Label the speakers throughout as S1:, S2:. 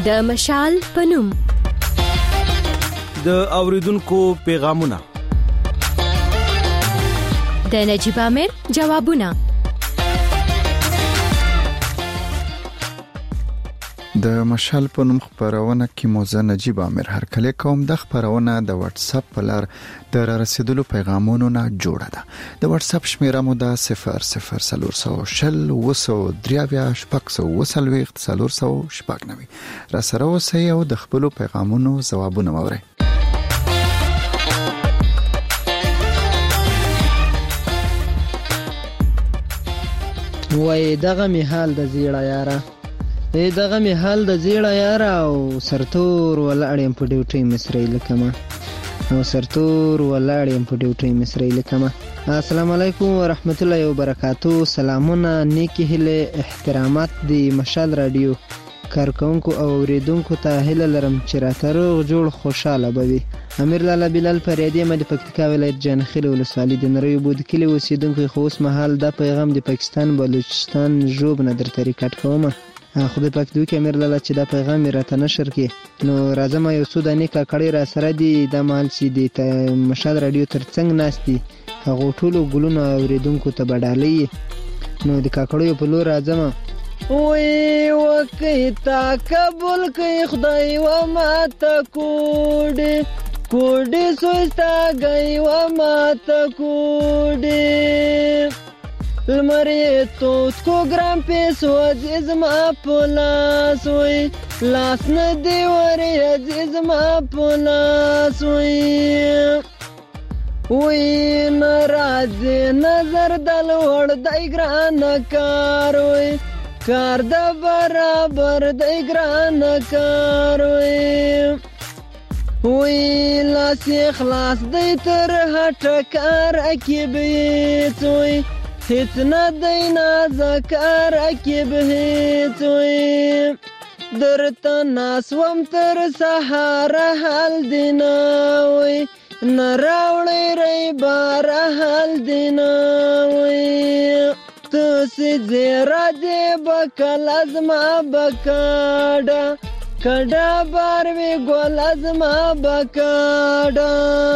S1: د مشال پنوم
S2: د اوریدونکو پیغامونه
S1: د نجيب عامر جوابونه
S3: د مشال په نوم خبرونه کې موزه نجيب عامر هر کله کوم د خبرونه د واتس اپ په لار د رسیدلو پیغامونو نه جوړه ده د واتس اپ شمیره مو ده 0040 را سره اوسئ او د خپل پیغامونو ځوابونه واورئ.
S4: وای دغه می حال د زیړه یاره دغه می حال د زیړه یاره او سرتور ولاړم په ډیوټي مصری لکما السلام علیکم ورحمت الله وبرکاتو. سلامونه نیکی هله احترامات دی مشال رادیو کارکونکو او اوریدونکو ته هله لرم چې راتروغ جوړ خوشاله بوي. امیر لالا بلال فریدی مد پکتیکا ولایت جانخیل ولسوالۍ د نریو بود کلی اوسیدونکو خو اوس مهال د پیغام د پاکستان بلوچستان جوب نه در طریقټ کومه خدای پاک دوی کې امیر لالا چې دا پیغام راته نشر کړي نو راځم یو سوداني کاکړی را سره دی د مال سي دی ته مشال رادیو ترڅنګ ناشتي هغه ټولو ګلونو اوریدونکو ته بدالي نو د کاکړیو په لور راځم. وی وکي تا قبول کوي خدای و ماته کوډي سوستا گئی و ماته کوډي لمری تو کو ګرام پیسو عزیز ما پولاس وی لاس نه دی وری عزیز ما پولاس وی ناراضه نظر دل ور دای ګران کار وی کار د برابر دای ګران کار وی لاس خلاص دی تر هټ کار اکیبیت وی هیڅ نه دی نازکار اکیبیت وی درته ناسوم تر سهار حال دینا وی نراوړی ری بار حال دینا وی تسی زیرا دی بکل ازما بکاډا کډا باروی گول ازما بکاډا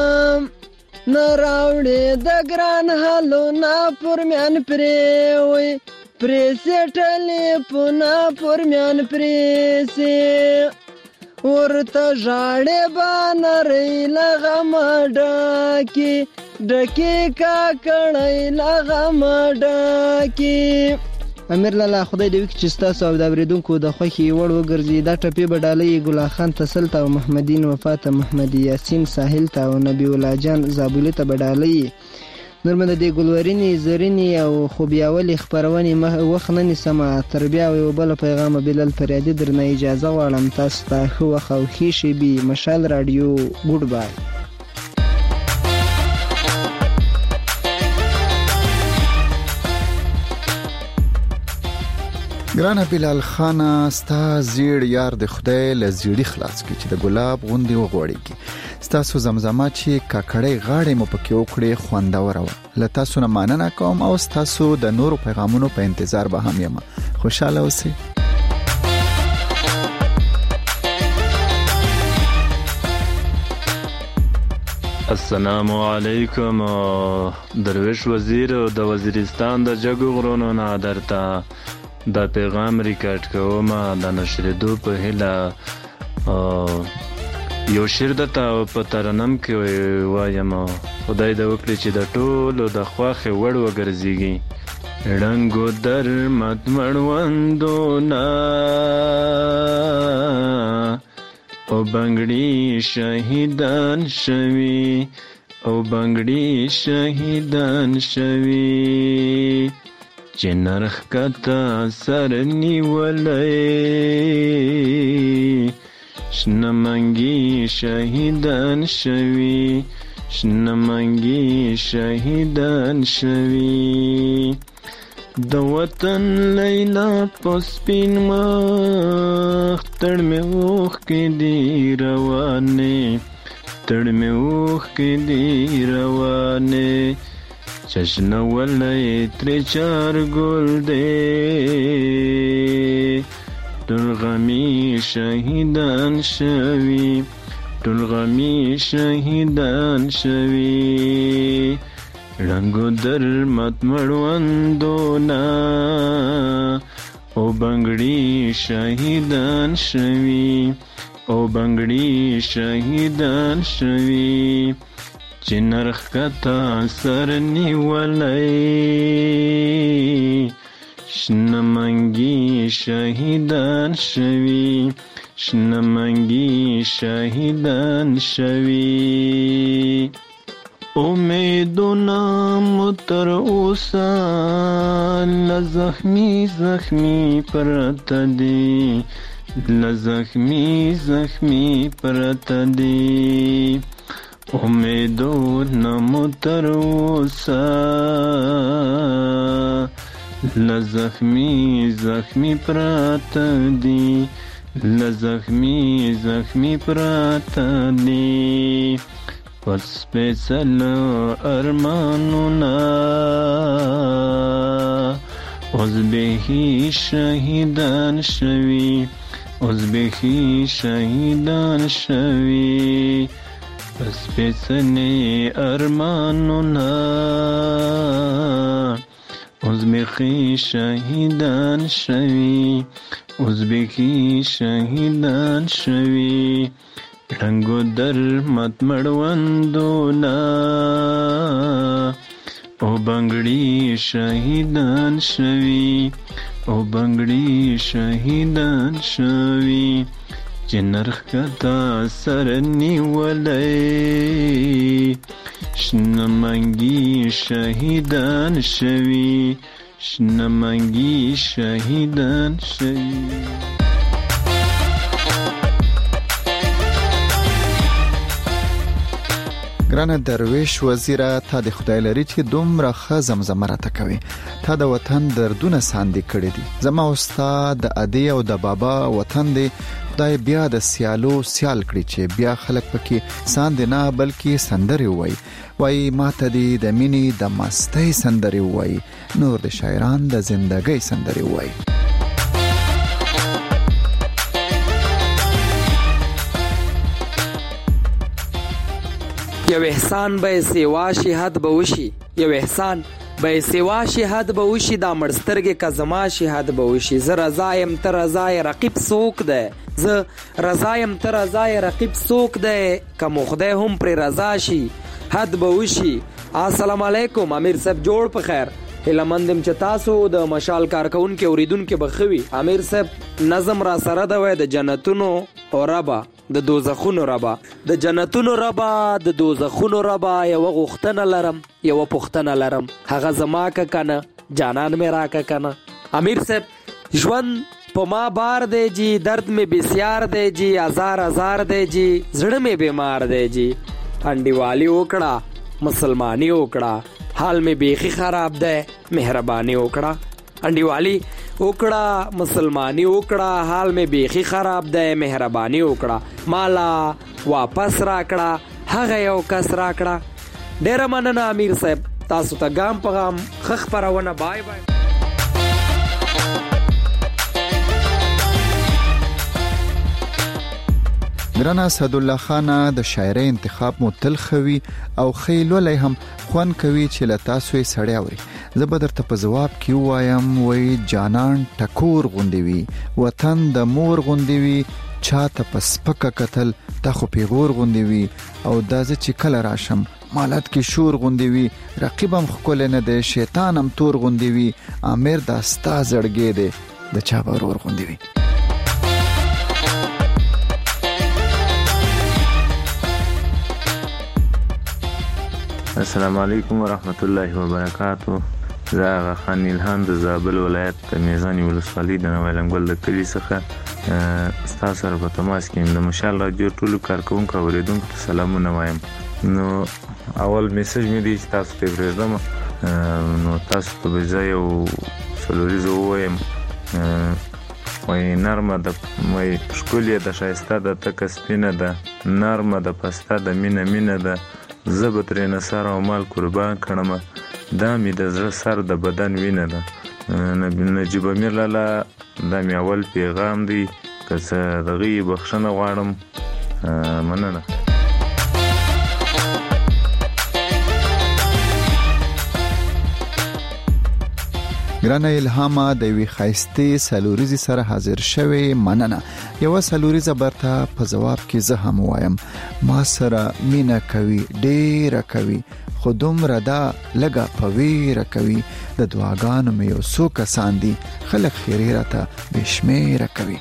S4: نراوړی د ګران حالو نا پرمیان پریوی پریسی ټلیفونا پرمیان پریسی ورته ژاړې با نری لغم ډاکي ډکی کاکړی لغم ډاکي. امیر لالا خدای دې وکړي چې ستاسو او د اوریدونکو د خوښې وړ وګرځي. دا ټپې بدالۍ ګلا خان تسل ته او محمدین وفات محمد یاسین ساحل ته او نبی الله جان زابلی ته بدالۍ نورمن د ګلورینی زرینی او خوبیاولی خبرونه وخت نه نسمه تربیه او بل پیغام بلال فریدی درنه اجازه غواړم تاسو ته خو خوښی شي بي مشال رادیو ګډ بای.
S3: ګرانه بلال خان ستا زیړ یار د خدای له زیړی خلاص کی چې د ګلاب غوندي وغوړي کی ستاسو زمزمه چې کاکړی غاړې مو پکې وکړي خوندور و له تاسو نه مننه کوم او ستاسو د نورو پیغامونو په انتظار به هم یم. خوشاله اوسئ.
S5: السلام علیکم. درویش وزیر د وزیرستان د جګو غرونو نه درته دا پیغام ریکارډ کوم د نشریدو په هیله یو شعر درته په ترنم کې وایم خدای دې وکړي چې د ټولو د خواښې وړ وګرځېږي. ړنګو در مد مړوندونه او بنګړي شهیدان شوي چې نرخ کتا سر نیولای شنمنګي شهیدان شوي د وطن لیلا پسپین مخ تړ مې اوخ کې دی روانه چشنه ولای تر چار ګل دی تر غمی شهیدان شوي ټول غمي شهیدان شوي رنگو در مت مړوندونه او بنګړي شهیدان شوي او بنګړي شهیدان شوي چې نرخ کتا سر نیولای شنمنګي شهیدان شوي شنمنګي شهیدان شوي امیدونه متر اوسه لزخمی زخمی پرته دي لزخمی زخمی پرته دي امیدونه متر اوسه لزخمی زخمی پرته دي لزخمی زخمی پرته دي پس پیسل ارمانونا ازبهی شهیدان شوی ازبهی شهیدان شوی پس پیسل ارمانونا ازبهی شهیدان شوی ازبهی شهیدان شوی رنگو در مت مړوندونه او بنګړي شهیدان شوي او بنګړي شهیدان شوي چې نرخ کتا سر نیولای شنمنګي شهیدان شوي شنمنګي شهیدان شوي
S3: ګرانه درویش وزیره تا د خدای لري چې دومره ښه زمزمه راته کوي تا د وطن دردونه ساندې کړي دي زما استاد د ادي او د بابا وطن دی خدای بیا د سیالو سیال کړي چې بیا خلک پکې ساندې نه بلکې سندرې وای ماته دی د مینې د مستۍ سندرې وای نور د شاعران د زندګۍ سندرې وای
S6: یو احسان به سیوا شي حد به وشي یو احسان به سیوا شي حد به وشي دا مړسترګې که زما شي حد به وشي زه رضایم ته رضای رقیب څوک دی زه رضایم ته رضای رقیب څوک دی که مو خدای هم پرې رضا شي حد به وشي السلام علیکم امیر صاحب جوړ په خیر هله مندم چې تاسو د مشال کارکونکو اوریدونکو بخوي امیر صاحب نظم را سره د وای د جنتونو او ربا د دوزخونو ربا د جنتونو ربا د دوزخونو ربا یو غختنه لرم یو پختنه لرم هغه زما کا کنه جانان مې راکا کنه امیر صاحب ژوند په ما بار دی جی درد مې بسیار دی جی هزار دی جی زړه مې بیمار دی جی انډیوالی وکړه مسلمانی وکړه حال مې بیخي خراب دی مهرباني وکړه انډیوالی وکړه مسلمانی وکړه حال مې بیخي خراب دی مهرباني وکړه مالا واپس راکړه هغه یو کس راکړه ډیره مننه امیر صاحب تاسو ته ګام په ګام خخ پرونه بای بای
S3: ګرانه اسد الله خان د شاعرۍ انتخاب مو تل خوي او خیلولای هم خوان کوي چې له تاسو یې سړی اوري زه به درته په جواب کې وایم وای جانان ټکور غوندي وي وطن د مور غوندي وي چاته پسپکه قتل تا خو پیغور غوندي وي او دازه چې کله راشم مالات کې شور غوندي وي رقیبم خپل نه دی شیطان هم تور غوندي وي امیر د استا زړګې دی د چا برور غوندي وي
S5: السلام علیکم ورحمت الله وبرکاتو زه خان الهام د زابل ولایت میزانی ولسوالۍ د نویلنګول د کلی څخه تاسو سره په تماس کې د مشال راډیو ټولو کارکونکو اوریدونکو ته سلامونه وایم نو اول میسج مې دی تاسو ته ورزم نو تاسو ته ځای او سلوریزو وایم وای نرمه د وای شکولې د شایسته د تک سپینه ده نرمه د پسته د مینه ده زبط رینه سر او مال قربان کړم دا می د زړه سر د بدن وینه ده نجیب امیر لاله دا می اول پیغام دی که څه دغه بخښنه غواړم. مننه.
S3: ګرانه الهامه د وی خایستې سلوریزي سره حاضر شوی. مننه. یو سلوریزه برته په جواب کې زه هم وایم ما سره مینا کوي ډیره کوي خودم ردا لګه پویره کوي د دعاګانو مې یو څو کسان دي خلک خیره راته بشمیره کوي.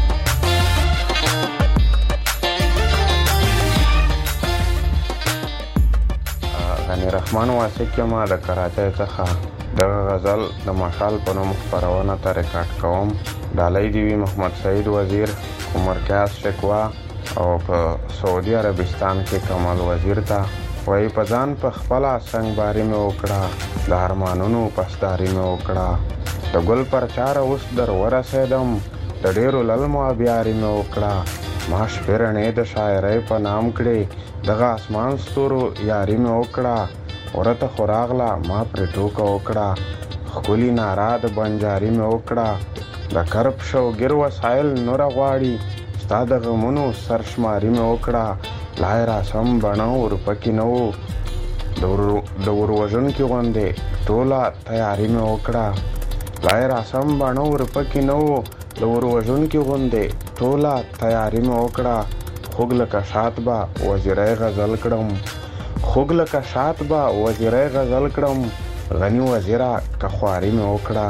S7: غنی رحمان واسق ما د کراچۍ څخه دغه غزل د مشال په نوم خپرونه ته ریکارډ کوم. ډالۍ دی وی محمد سعید وزیر عمر کیاس شکوا او په سعودي عربستان کې کمال وزیر ته وای په ځان په خپل څنګه باري مې وکړه د ارمانونو پسداري مې وکړه د ګل پر چار اوس در ورسېدم د ډېرو للمو بیاري مې وکړه ما شپرنې د شاعرۍ په نام کړې دغه اسمان ستورو یاري مې وکړه ورته خوراغله ما پر ټوکه وکړه خولي نارا د بنجاري مې وکړه د کرب شوګر وسایل نور غواړي ستا د غمونو سرشماري مې وکړه لای را سم بڼه ورپکې نه و د وروژونکي غوندې ټوله تیاري مې وکړه لای را سم بڼه ورپکې نه و د وروژونکي غوندې ټوله تیاري مې وکړه خوږ لکه شات به وزیری غزل کړم خوږ لکه شات به وزیری غزل کړم غنی وزیره که خواري مې وکړه.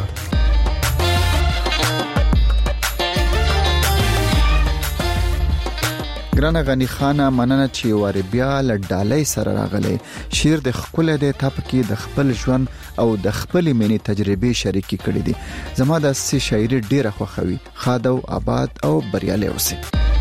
S3: ګرانه غنی خانه مننه چې واره بیا له ډالۍ سره راغلی. شعر د خپل د تپ کې د خپل ژوند او د خپل مینې تجربې شریکي کړې دي. زما د سي شاعري ډیره خوښوي. خادو آباد او بریالي اوسئ.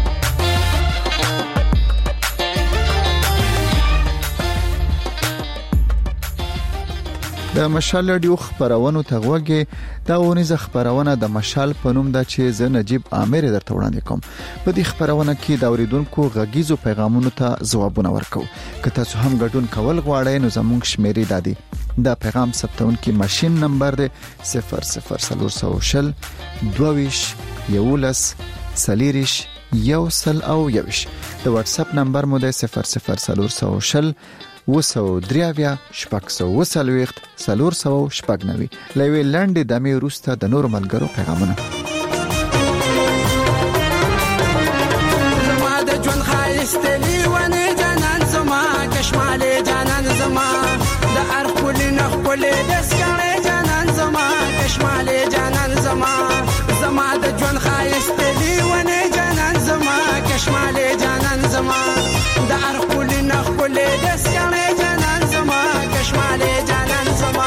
S3: د مشال رادیو خبرونو ته غوږی دا ونیزه خبرونه د مشال په نوم ده چې زه نجیب عامر درته وړاندې کوم. په دې خبرونه کې د اوریدونکو غږیزو پیغامونو ته ځوابونه ورکو. که تاسو هم ګډون کول غواړئ نو زموږ شمیرې دادي. دا پیغام ثبتونکي ماشين نمبر دی 00420 22 11 سلیریش یو سل او یوش. د واتس اپ نمبر مو دی 00420 وسو3 شپږ وسلويخت سلور سو شپږنوي. لوي لنډ د مې روسته د نور ملګرو پیغامونه.
S8: زما د ژوند خایست لیونه جانان زما کشماله جانان زما د ارخل نخل دسکړې جانان زما کشماله جانان زما زما د ژوند خایست لیونه جانان زما کشماله جانان زما د ارخل نخل دسکړې جانان زما کشماله جانان زما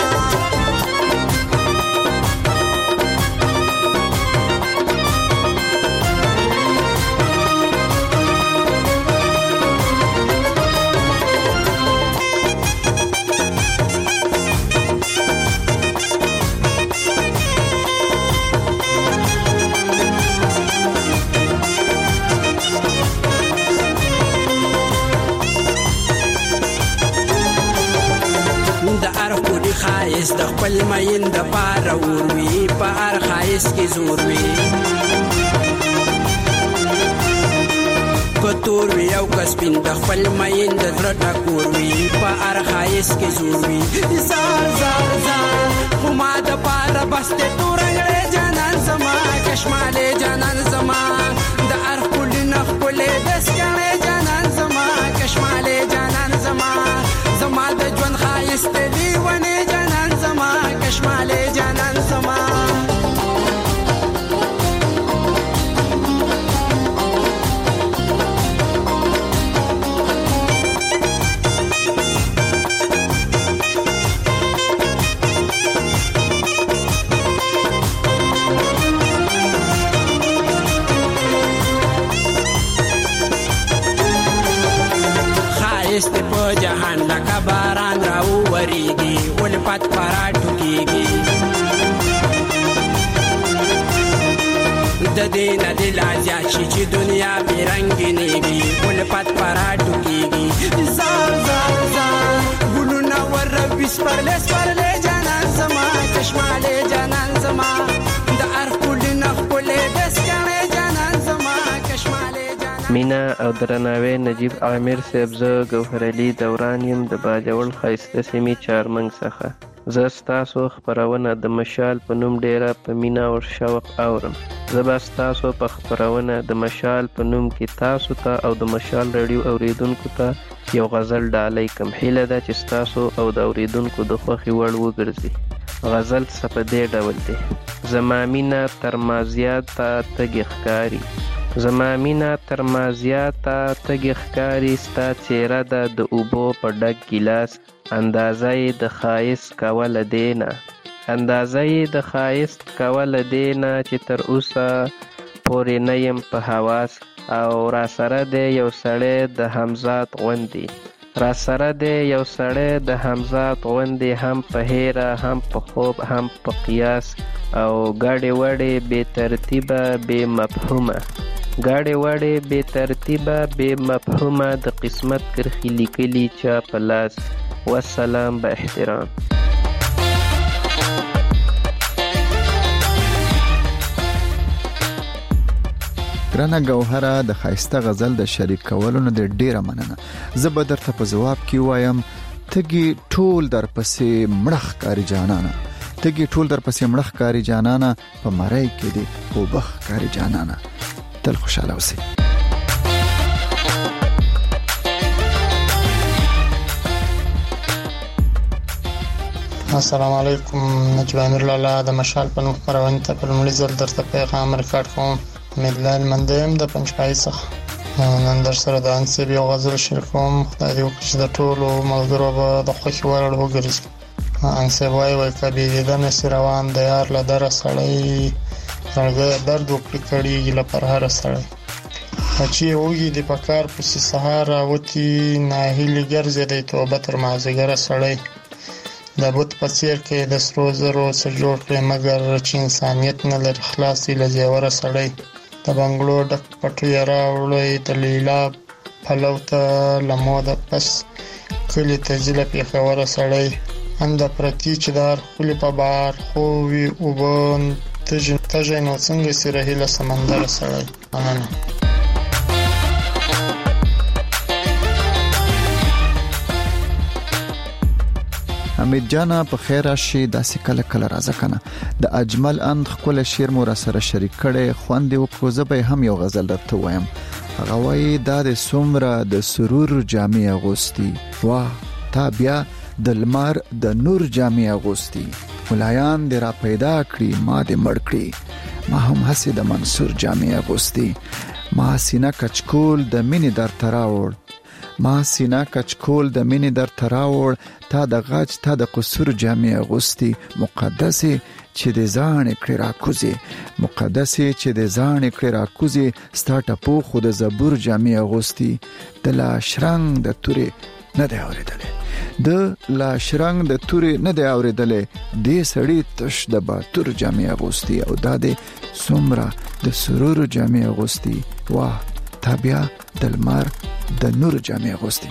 S8: خایس د خپل مین د پار وروي په هر خایس کې زور وي کتور وی او کسبین د خپل مین د زړه ټکور وي په هر خایس کې زور وي زار زار زار کومه د پار بسته تورنګړې جانان زما کشماله جانان زما د هر کل نه خپل دسکړې جانان زما کشماله جانان زما زما د ژوند خایس ته دیونه کشماله جانان زما خایست په جهان لکه باران راو وریږي ول پات پراټو کیږي د دې نه د لاجا چې دنیا بیرنګینېږي ول پات پراټو کیږي زار زار زار ګلونه ور بسپرلس پرلې جانان زما کشماله جانان زما د ار کول نه خپل دسکړې جانان زما
S9: مینا او درناوی نجیب عامر صاحب، زه ګوهر علي دوران یم د باجوړ ښایسته سیمې چارمنګ څخه. زه ستاسو خپرونه د مشال په نوم ډیره په مینا او شوق اورم. زه به ستاسو په خپرونه د مشال په نوم کې تاسو ته او د مشال رادیو اوریدونکو ته یو غزل ډالۍ کوم. هیله ده چې ستاسو او د اوریدونکو د خوښې وړ وګرځي. غزل څه په دې ډول دی: زما مینه تر مازیاته تږې ښکاري، زما مینه تر مازیاته تږې ښکاري، ستا څېره ده د اوبو په ډک ګیلاس، اندازه یې د ښایست کوله دینه، اندازه یې د ښایست کوله دینه چې تر اوسه پورې نه یم په حواس، او را سره دی یو سړی د همزاد غوندې، را سره دی یو سړی د همزاد غوندې، هم په هیره هم په خوب هم په قیاس، او ګاډې وړې بې ترتیبه بې مفهومه، ګاډې وړې بې ترتیبه بې مفهومه، د قسمت کرښې لیکلي چا په لاس. والسلام با احترام.
S3: ګرانه ګوهره، د ښایسته غزل د شریک کولو نه ډیره مننه. زه به درته په ځواب کې وایم تږي ټول در پسې مړه ښکاري جانانه، تږي ټول در پسې مړه ښکاري جانانه، په مرۍ کې دې اوبه ښکاري جانانه. تل خوشاله اوسئ.
S10: السلام علیکم. نجیب امیر لالا د مشال په نوم خپرونې ته په لومړي ځل درته پیغام ریکارډ کوم. امیدلال منده یم د پنجپایي څخه. نن در سره د انصیب یو غزل شریکوم. خدای دې وکړي چې د ټولو ملګرو به د خوښې وړ وګرځي. انصیب وایي که بې دیدنه سي روان د یار له دره سړی، زړګی درد وکړي کړېږي له پرهره سړی، چې وږي دې په کار پسې سهار راوتي، ناهیلي ګرځېدی توبه تر مازدیګره سړی، د بت په څېر کې د سرو زرو څه جوړ کړې مګر چې انسانیت نه لري خلاص دی له زیوره سړی، د بنګلو ډک پټو یې راوړی د لیلا پلو ته له موده پس کلي ته ځي له پېښوره سړی، انده پرتي چې د هر ښکلي په بار خو وي اوبه تږی نو څنګه سي رهي له سمندره سړی. مننه.
S3: حمید جانا په خیر راشي. داسې کله کله راځه کنه د اجمل اند خپل شعر مو را سره شریک کړي، خوند او کوزه هم یو غزل درته وایم. هغه وایي دا د سومره د سرور جامې اغوستي، واه تا بیا د لمر د نور جامې اغوستي، ولایان دې را پیدا کړی ما دې مړ کړی، ما هم هسې د منصور جامې اغوستي، ما سینه کچکول د مینې در تراوړ، ما سینه کچکول د مینې در تراوړ، تا د غاج تا د قصور جامې اغوستي، مقدسې چې د ځانې کړې راکوزي، مقدسې چې د ځانې کړې راکوزي، ستا ټپو خو د زبور جامې اغوستي، د لا شرنګ د تورې نه دی اورېدلی، د لا شرنګ د تورې نه دی اورېدلی، دې سړي تش د باتور جامې اغوستي، او دا دې څومره د سرور جامې اغوستي، واه تا بیا د لمر د نور جامې اغوستي.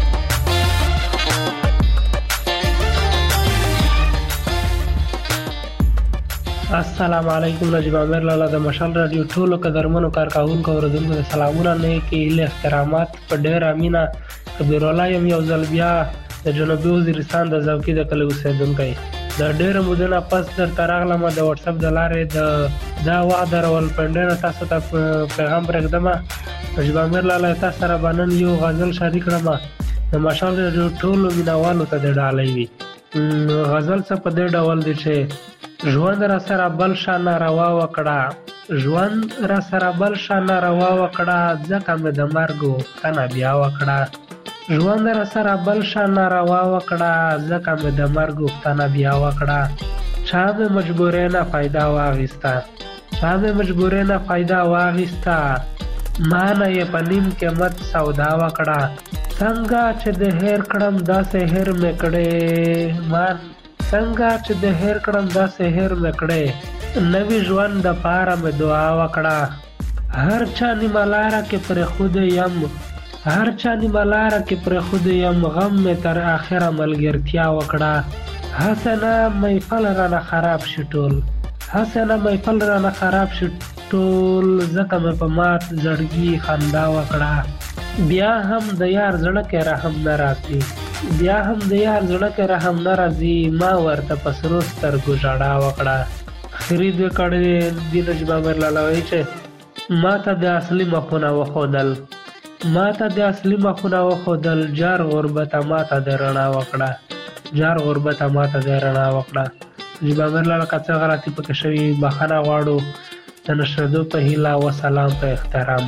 S11: السلام علیکم. نجیب امیر لالا د مشال رادیو ټولو قدرمنو کارکونکو اوریدونکو د سلامونه نه کې له احترامات په ډیر امینه کبیر الله یم یو ځل بیا د جنوبي وزیرستان د زوکی د کلی اوسیدونکی. د ډیر مودې پس در تراغلم د واتس اپ د لارې دا وعده رول پندنه تاسو ته پیغام پرېږدم. نجیب امیر لالا تاسو سره باندې یو غزل شریک کړم. د مشال رادیو ټولو مینوالو ته د ډالۍ وي. غزل څه په دې ډول دی چې ژوند را سره بل شان روا وکړه، ژوند را سره بل شان روا وکړه، ځکه مې د مرګ غوښتنه بیا وکړه، ژوند را سره بل شان روا وکړه، ځکه مې د مرګ غوښتنه بیا وکړه، چا مې مجبورې نه فایده واخیسته، چا مې مجبورې نه فایده واخیسته، ما نه یې په نیم قیمت سودا وکړه، څنګه چې د هیر کړم داسې هیر مې کړې، څنګه چې د هیر کړم داسې هیر مې کړې، نوی ژوند د پاره مې دعا وکړه، هر چا نیمه لاره کې پرېښودی یم، هر چا نیمه لاره کې پرېښودی یم، غم مې تر آخره ملګرتیا وکړه، هسې نه محفل رانه خراب شي ټول، هسې نه محفل رانه خراب شي ټول زکه مې په مات زړګي خندا وکړه. بیا هم د یار زړه کې رحم نه راځي، بیا هم د یار زړه کې رحم نه راځي. ما ورته په سرو سترګو ژړا وکړه. اخري دوی کړي د نجیب امیر لالا وایي چې ما ته د اصلي مخونه وښودل، ما ته د اصلي مخونه وښودل. جار غربته ما ته د رڼا وکړه، جار غربته ما ته د رڼا وکړه. نجیب امیر لالا که څه غلطي پکې شوي بخښنه غواړو. د نشریدو په هیله و سلام په احترام.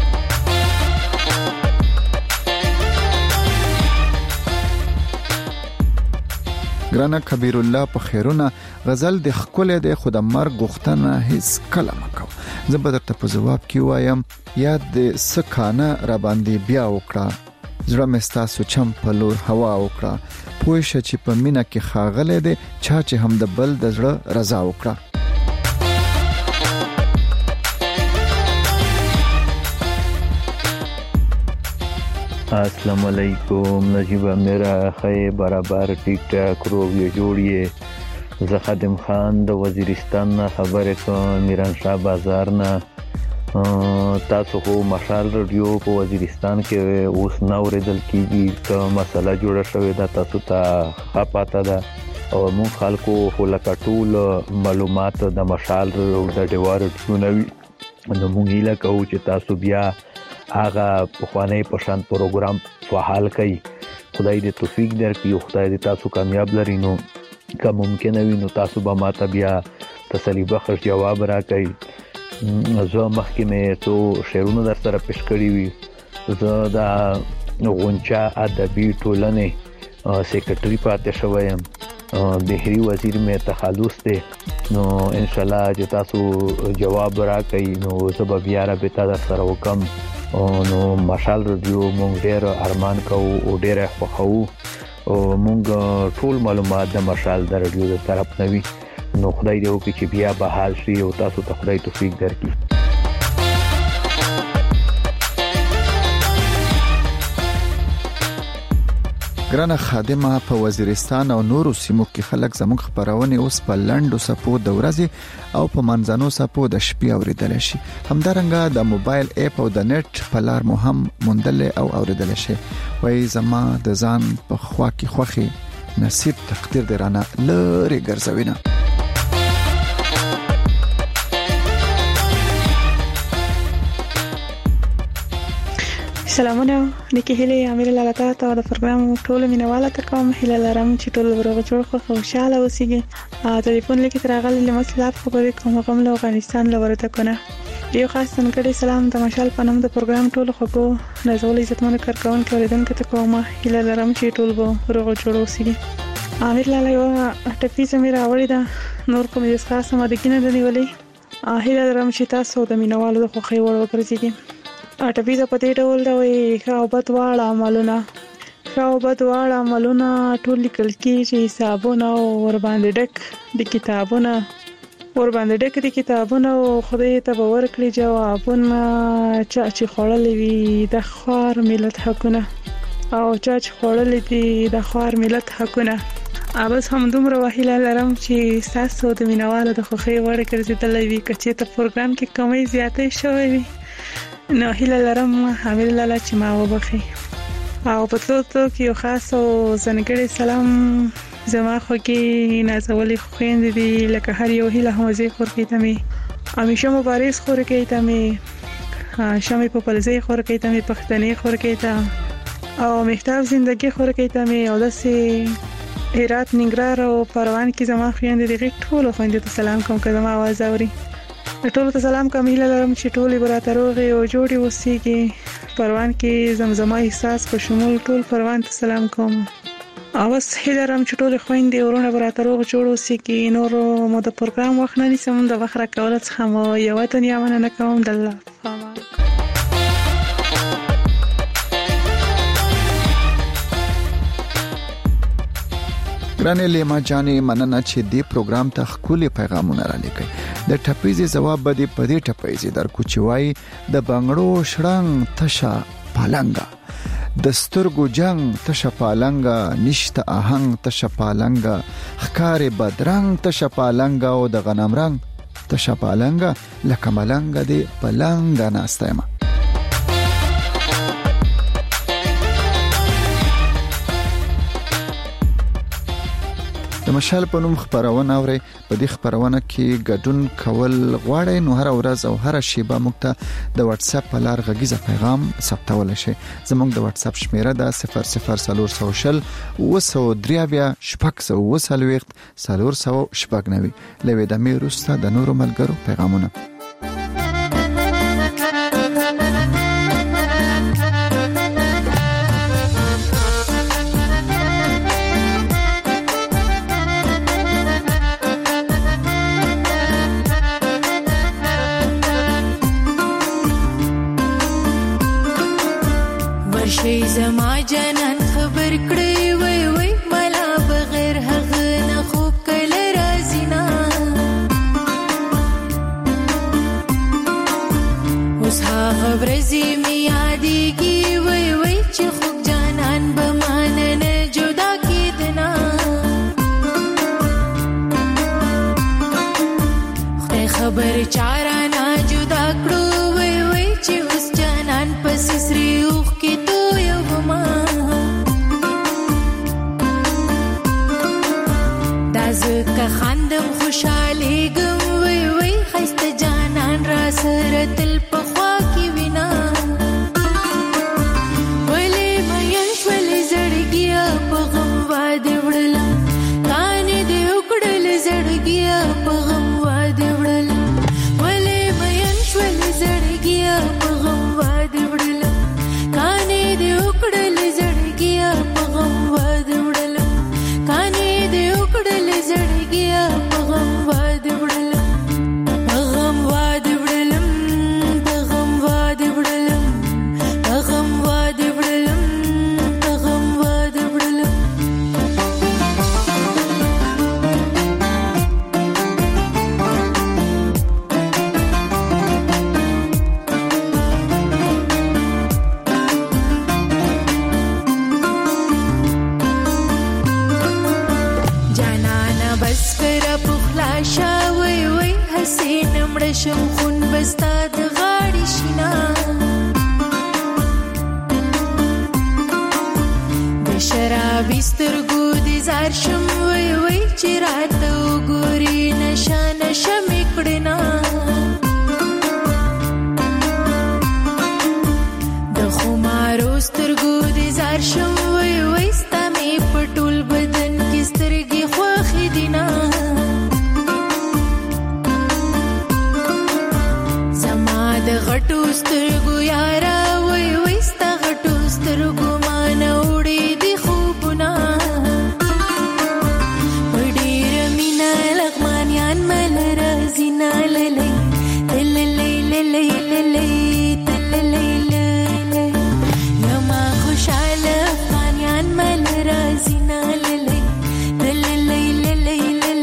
S3: ګرانه کبیر الله په خیرونه غزل د خکل د خود مرګ غختنه هیڅ کلمه مکو. زه به درته په جواب کې وایم یاد د سکانه را باندې بیا وکړه، زړه مې ستاسو چم په لور هوا وکړه. پوه شه چې په مینه کې خاغله دي چا چې هم د بل د زړه رضا وکړه.
S12: السلام علیکم نجیب امیر خی برابر ټیک ټاک روغ جوړیه. زه خادم خان د وزیرستان نه خبرې کوم، میران شاه بازار نه. تاسو خو مشال رادیو په وزیرستان کې اوس نه اوریدل کیږي، که مسله جوړه شوې ده تاسو ته خپاته ده او موږ خلکو خو لکه ټول معلومات د مشال د ډیوار ټونوي. نو موږ هیله کوو چې تاسو بیا هغه پخوانی پشان پروګرام فعال کړئ. خدای دې توفیق درکړي او خدای دې تاسو کامیاب لري. نو که ممکن وي نو تاسو به ماته بیا تسلی بخش جواب راکړئ. زه مخکې مې څو شعرونه در سره پیش کړي وي. زه د غونچا ادبي ټولنې سیکرټري پاتې شوی یم. بهري وزیر مې تخلص دی. نو ان شاء الله چې تاسو جواب راکړئ نو زه به بیا رابطه در سره وکم. نو مشال رادیو مونږ ډېر ارمان کوو او ډېر خوښو او مونږ ټول معلومات د مشال د رادیو د طرف نه وي. نو خدای دې وکړي چې بیا به حال شي او تاسو ته خدای توفیق درکړي.
S3: ګرانه خادمه په وزیرستان او نورو سیمو کې خلک زموږ خبرونه اوس په لندو سپو د ورځې او په منځنو سپو د شپې اوریدل شي. همدارنګه د موبایل اپ او د نت په لار مو هم موندل او اوریدل شي. وای زما د ځان په خوا کې خوخي نصیب تقدیر درانه لری ګرځوینه.
S13: سلامونه نیکی هیله امیر لالا ته او د پروګرام ټول مینواله ته کوم. هیله لرم چې ټول ورغ جوړ خو خوشاله اوسئ. ټلیفون لیکي ترغل لمسلاب خبرې کوم غم له افغانستان لورته کنه. یو خاص څنګه سلام د مشال پنوم د پروګرام ټول خو نازول عزتمن کارکون کې اوریدونکو ته کوم. هیله لرم چې ټول ورغ جوړ اوسئ. امیر لالا یو ټپي زمير اوري دا نور کوم یو خاصه مدګینه د نیولې. هیله لرم چې تاسو د مینوالو د خوخي وړ وکړئ. ټپي د پدې ډول دا وي خاوبت واړه عملونه ټول لیکل کېږي. حسابونه ور باندې ډک د کتابونه او خدای ته باور کړی جوابونه چې خړلې وي د خار ملت حقونه او چې خړلې دي د خار ملت حقونه. اوبس هم دومره وهیله لرم چې تاسو د مینوالو د خوخي وړ ګرځیدلې وي کچې ته پروګرام کې کمی زیاتې شوې وي. نو هیله لرم امیر لالا چې ما وبخي او په ټولو کې یو خاص او ځانګړی سلام زما خو کې نازولې خويندې دي لکه هر یو هیله هم زی خور کې تمه همیشه مبارز خور کې تمه شمه په پلزې خور کې تمه پښتنې خور کې تمه او مختاب زندگی خور کې تمه او داسې هرات ننګرهار او پروان کې زما خويندې دي ټول خويندې ته سلام کوم که زما आवाज اوري. ټول ته سلام کوم. هیله لرم چې ټول برات روغي او جوړي اوسېږي. پروان کې زمزمه احساس په شمول ټول پروان ته سلام کوم. اوس هیله لرم چې ټول خويندې ورونه برات روغ جوړ اوسېږي. نور مو د پروګرام وخت نه نسم د وخره کول څخه مو یو دنیا مننه کوم. د الله فامان.
S3: ګرانه لیما جانې مننه چې دې پروګرام ته خولي پیغامونه را لیکي. د ټپيزي جواب به دې په دې ټپيزي در کوچوي د بنگړو شړنګ تشا پالنګا د سترګو جنگ تشا پالنګا نشته آهنګ تشا پالنګا خکارې بدرنګ تشا پالنګا او د غنم رنگ تشه پالنګه لکه ملنګه دی پلنګه ناسته ما. د مشال په نوم خبرونه اوري. په دې خبرونه کې ګډون کول غواړئ نو هر ورځ او هر شیبه موږ ته د واتس اپ په لار غږیزه پیغام ثبتول شي. زموږ د واتس اپ شمیره ده 00400 وسودریابیا شپږ وسلويخت 490 لوي د میروسته د نورو ملګرو پیغامونه.
S14: شي زما جنان خبر کړی وای وای ملا بغیر هغه نه خوب کله راځي نه اوس هغه ورځې می یادېږي وای وای چې خوب جانان به مان نه جدا کېدنا خدای خبر چاره نه جدا کړو وای وای چې اوس جانان پس سری اوخ کې که خندم خوشحالیږم وای وای خسته جانان را سره تل په خوا کې وینا ولې مې شولې زړګیا په غم واده وړلم کانې دې وکړل زړګیا په غم واده وړلم ولې مې شولې زړګیا په غم واده وړلم کانې دې وکړل زړګیا په غم واده وړلم کانې دې وکړل زړګیا په غم واده وړلم په غم واده وړلم په غم واده وړلم په غم واده وړلم په غم واده وړلم شاوي وي حسين مړشم خون بستا د غاړي شینا د شرابي سترګو دي زار شم وي وي چې راته وګوري نشه نشه مې کړنا د خمارو سترګو دي زار شم وي وي ستا مې پټول بدن کې سترګې خوخې دینا د غټو سترګو یارا وای وای ستا غټو سترګو مان وړي دي خوبونه وډیر مینا لغمانیان مل راځي نه للی للی للی للی للی یما خوشاله افغانیان مل راځي نه للی للی للی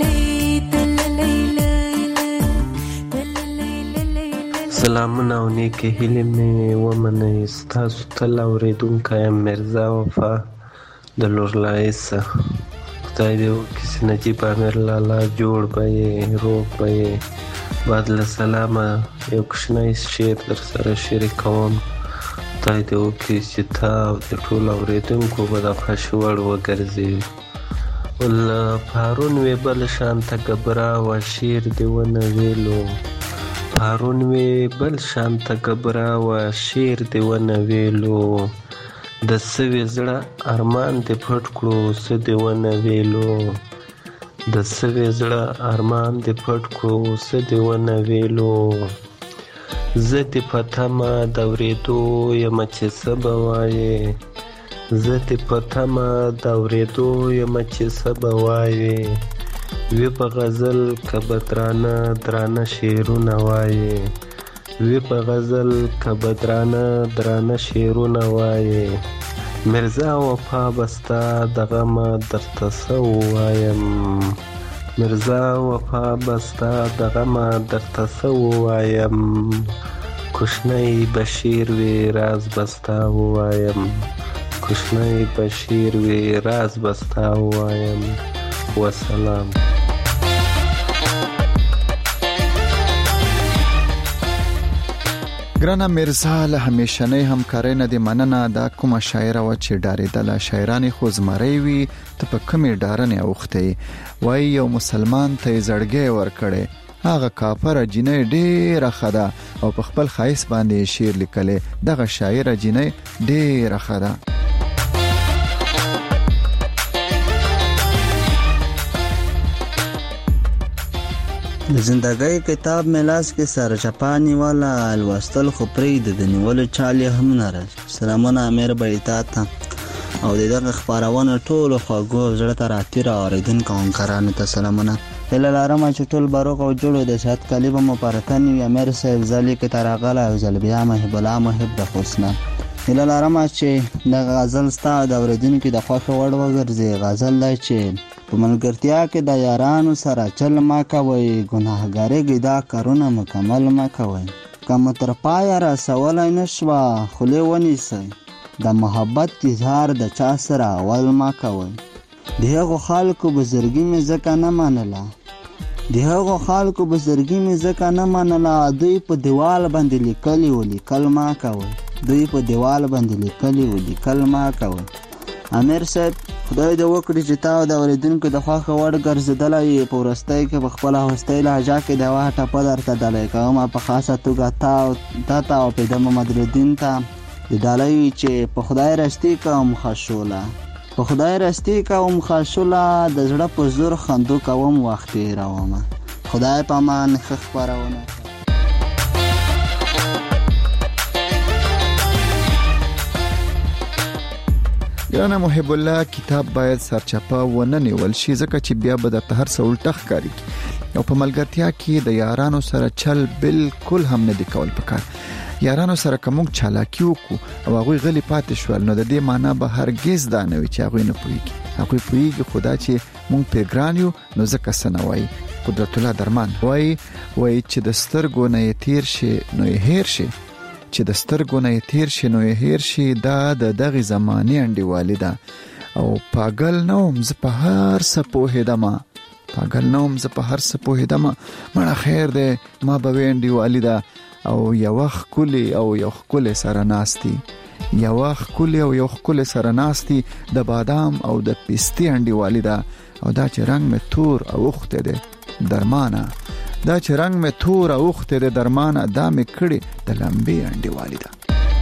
S9: سلامونه او نیکې هیلې مې ومنئ. ستاسو تل اورېدونکی یم مرزا وفا د لورلایز. خدای دې وکړي چې نجیب امیر لالا جوړ به یې روغ به یې. بعد له سلامه یو کوچنی شعر در سره شریکوم. خدای دې وکړي چې تا او د ټولو اورېدونکو به د خوښې وړ وګرځي. له پارون وې بل شانته ګبره وه شعر دې ونه ویلو پارون وی بل شانته ګبره وه شعر دې ونه ویلو د سوي زړه ارمان دې پټ کړو څه دې ونه ویلو د سوي زړه ارمان دې پټ کړو څه دې ونه ویلو زه دې په تمه د اورېدو یمه چې څه به وایې زه دې په تمه د اورېدو یمه چې څه به وایې وی په غزل که به درانه شعرونه وایې وی په غزل که به درانه شعرونه وایې مرزا وفا به ستا د غمه درته څه ووایم مرزا وفا به ستا د غمه درته څه ووایم کوشنی بشیر وی راز به ستا ووایم کوشنی بشیر وی راز به ستا ووایم وسلام.
S3: ګرانه میرزا له همیشنۍ همکارۍ نه د مننه. دا کومه شاعره و چې ډارېدله، شاعرانې خو زمری وي، ته په کمې ډارنې اوښتی. وایي یو مسلمان ته یې زړګی ورکړی، هغه کافره جینۍ ډېره ښه ده او په خپل ښایست باندې شعر لیکلی. دغه شاعره جینۍ ډېره ښه ده.
S15: د زندګۍ کتاب ملاس کې سر چپانی والا الوستل خو پرېږد، د نیولو چال یې هم نه راځي. سلامونه امیر بېتا ته او د دغه خپرونه ټولو خوږو زړه ته راتېره اورېدونکو همکارانو ته سلامونه. هیله لرم چې ټول به روغ او جوړ د صحت کالي به مو په رتن وي. امیر صاحب زه لیکې ته راغلی او ځل بیا محب الله محب د خوسنه. هیله لرم چې دغه غزل ستا د اورېدونکو د خوښې وړ وګرځي. غزل دی چې په ملګرتیا کې د یارانو سره چل ما کوئ، ګناهګارۍ دا کارونه مکمل ما کوئ. که مو تر پایه رسولی نه شوه خولې ونیسئ، د محبت اظهار د چا سره اول ما کوئ. د هغو خلکو بزرګي مې ځکه نه منله، دوی په دیوال باندې لیکلي و لیکل ما کوئ، لیکل ما کوئ. امیر صاحب خدای دې وکړي چې تا د اورېدونکو د خوښه وړ ګرځېدلی یې. په وروستۍ کې په خپله هوستۍ لهجه کې د یوه ټپه درته ډالۍ کوم په خاصه توګه تا ته او پیدا محمد الدین ته د ډالۍ وي چې په خدای رستي کوم خشوله، د زړه په زور خندو کوم وخت تېرومه. خدای په امان. ښه خپرونه.
S3: ګرانه محب الله، کتاب باید سرچپه ونه نیول شي ځکه چې بیا به درته هر څه الټه ښکاري او په ملګرتیا کې د یارانو سره چل بالکل هم نه دی کول پکار. یارانو سره که موږ چالاکي وکړو او هغوی غلي پاتې شول نو د دې معنا به هرګز دا نه وي چې هغوی نه پوهېږي. هغوی پوهېږي خو دا چې موږ پرې ګران یو نو ځکه څه نه وایي. قدرت الله درمان وایي چې د سترګو نه یې تیر شي نو یې هیر شي، دا د دغې زمانې انډیوالي ده. او پاگل نوم زه په هر څه پوهېدمه، مړه خیر دی ما به وې انډیوالي ده. او یو ښکلې سره ناستي د بادام او د پستې انډیوالي ده. او دا چې رنگ مې تور اوښتی دی درمانه، دا مې کړي د لمبې انډیوالي ده.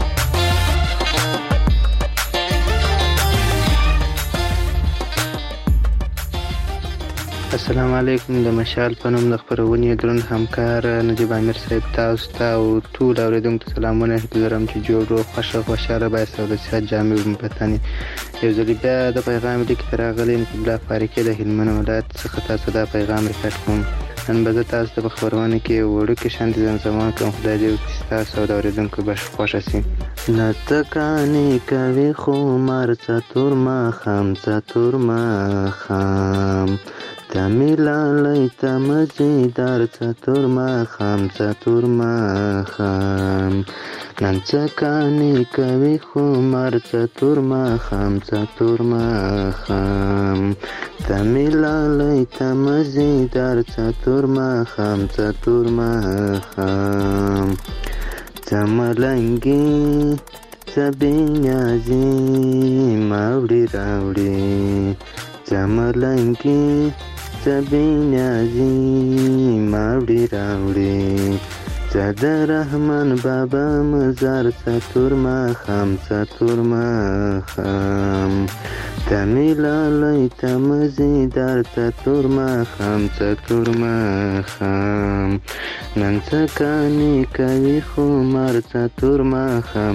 S9: السلام علیکم. د مشال په نوم د خپرونې دروند همکار نجیب امیر صاحب تاسو ته او ټول اورېدونکو ته سلامونه لرم چې جوړ روغ خوشحاله بایست او د صحت جامې ومپتنې. یو ځل بیا د پیغام لیک ته راغلی نجیب الله فاروقي د هلمند ولایت څخه تاسو دا پیغام ریکارډ کوم. نن به زه تاسو ته په خپرونه کې وړوکې شانتې زمزمه کوم. خدای دې وکړي ستاسو او د اورېدونکو به خوښه شي. نتکانې کوي خو مار څتور ماښام تمیلالی تمزیدار څتور ماښام ننڅکانې کوي خو مار څتور ماښام تمیلالی تمزیدار څتور ماښام تملنګي سبینیازي ماوړي راوړي چملنګي سبینیازي ماوړي راوړي د رحمان بابا مزار څتور ماښام تمیلالی تمزیدار څتور ماښام ننڅکانې کوي خو مار څتور ماښام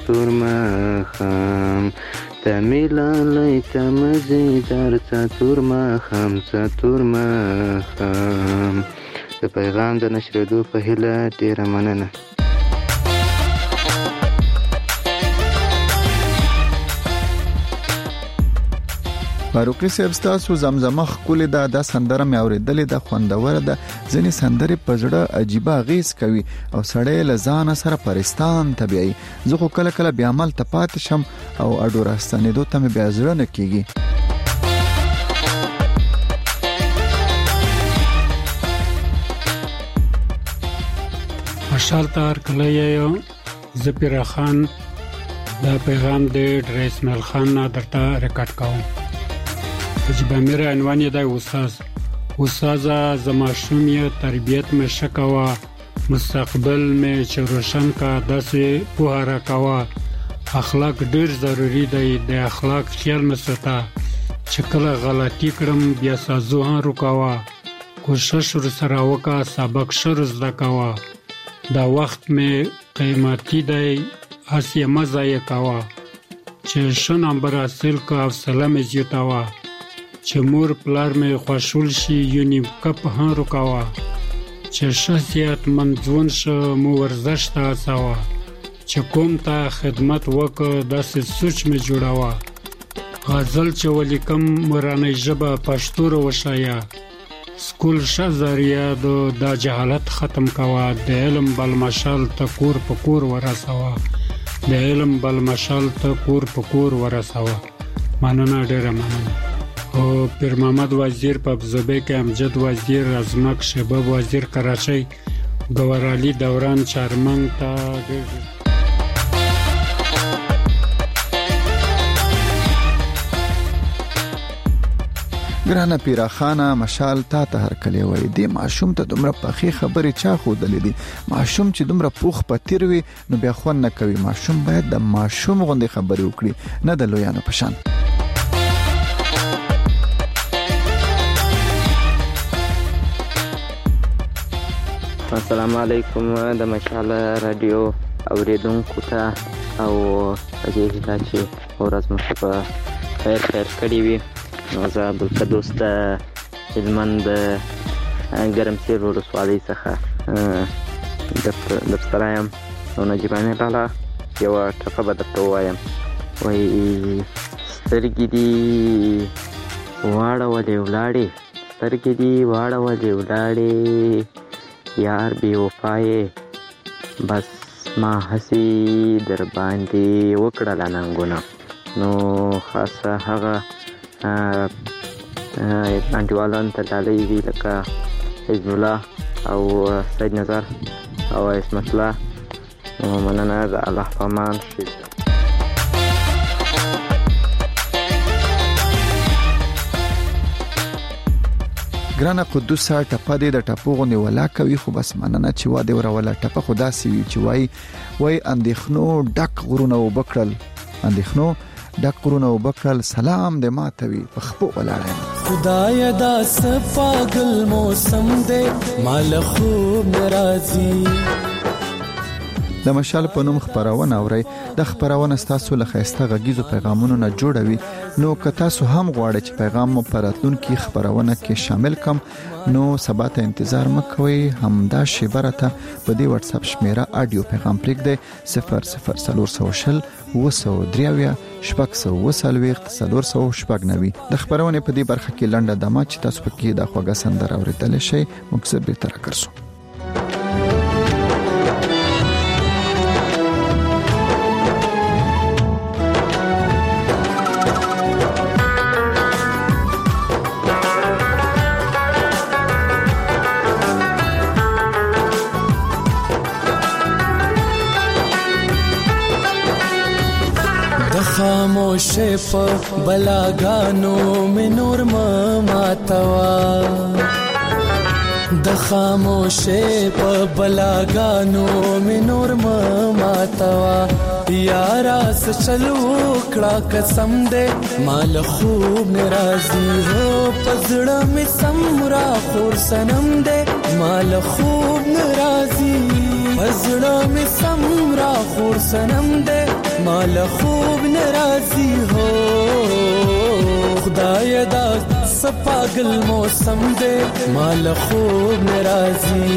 S9: تمیلالی تمزیدار څتور ماښام د پیغام د نشریدو په هیله ډیره مننه.
S3: فاروقي صاحب ستاسو زمزمه ښکلې ده. دا سندره مې اورېدلې ده، خوندوره ده. ځینې سندرې په زړه عجیبه اغېز کوي او سړی له ځانه سره پرستان ته بیایي. زه خو کله کله بیا عمل ته پاتې شم او اډو راستنېدو ته مې بیا زړه نه کېږي.
S16: مشال ته هرکلی یم زپیرا خان دا پیغام د ډریسمل خان نه درته ریکارډ کوم. چې به مې عنوان یې دی استاد زما شومیه تربیت مې شکوا مستقبل مې چې روشن کا داسې پوهه راکوا. اخلاق ډیر ضروری دی، د اخلاق خیال مې ساته چې کله غلطي کړم بیا سازو هم رکوا. کوشش ورسره وکړه سبق شر زده کوه. دا وخت مې قیمتي دی هسې مه ضایع کوه. چې ښه نمبر حاصل کړه حوصله مې زیاتوه. چې مور پلار مې خوشحال شي یونیم کپ هم رکوه. چې ښه صحتمند ژوند شه مو ورزش ته هڅوه. چې قوم ته خدمت وکړه داسې سوچ مې جوړوه. غزل چې ولیکم مورنۍ ژبه پښتو وښایه. سکول ښه ذریعه ده دا جهالت ختم کوه. د علم بل مشال ته کور په کور ورسوه. د علم بل مشال ته کور په کور ورسوه. مننه، ډېره مننه. او پیر محمد وزیر په ابوظبي کې امجد وزیر ازمک شباب وزیر کراچۍ ګورالي دوران چارمنګ ته
S3: ګرانه پیرا خانه مشال تا ته هر کلی وای دی ماشوم ته دومره پخې خبرې چا خودلې دي. ماشوم چې دومره پوخ پتیر وي نو بیا خو نه کوي. ماشوم باید د ماشوم غوندې خبرې وکړي نه د لویانو په شان.
S17: السلام علیکم د مشال رادیو اوریدونکو ته او پدې هیله چې ورځ مو په خیر کړې وي. نو زه عبدالقدوس د هلمند ګرمسیر ولسوالۍ څخه دفتره یم. نو نجیب امیر لالا یوه ټپه به درته ووایم. وایي سترګې دي واړولې ولاړې، سترګې دي واړولې ولاړې، یار بې وفایې بس ما هسې در باندې وکړله ننګونه. نو خاصه هغه انډیوالانو ته ډالۍ دي لکه حزب الله او سید نظر او عصمت الله. نو مننه، د الله په امان.
S3: ګرانه قدوسه ټپه دې د ټپو غونې ولا کوي خو بس مننه چې واده وروله. ټپه خو داسې وي چې وای اندېښنو ډک غرونه وبکړل، اندېښنو ډک غرونه وبکړل، سلام دې ماته وي په خپو ولاړم.
S18: خدایا دا سپاگل موسم دې مال خوب ناراضي.
S3: د مشال په نوم خبرونه اوري. د خبرونه تاسو له خسته غږیزو پیغامونو نه جوړوي. نو که تاسو هم غواړئ چې پیغام مو پراتلون کې خبرونه کې شامل کم نو سبا ته انتظار مکوئ. همدا شیبره ته په دې واتس اپ شمیره اډیو پیغام پرېږدئ 00400 203 490 د خبرونه په دې برخه کې لنډه دمه چې تاسو پکې د خوږه سندره اوریدل شي مکسب به تر کرسو.
S18: خاموشه په بلاګانو مې نور ماتوا. د خاموشه په بلاګانو مې نور ماتوا. یارا سچلو کړه قسم دې مال خوب ناراضي هو پزړه مې سمرا خور سنم دې مال خوب ناراضي. پزړه مې سمرا خور سنم دې مال خوب ناراضي هو. خدایا دا سپاگل موسم دے مال خوب ناراضي.